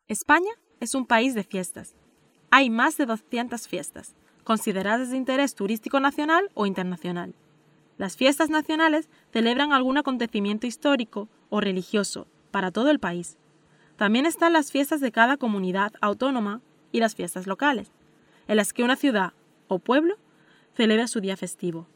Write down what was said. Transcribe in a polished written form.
España es un país de fiestas. Hay más de 200 fiestas, consideradas de interés turístico nacional o internacional. Las fiestas nacionales celebran algún acontecimiento histórico o religioso para todo el país. También están las fiestas de cada comunidad autónoma y las fiestas locales, en las que una ciudad o pueblo celebra su día festivo.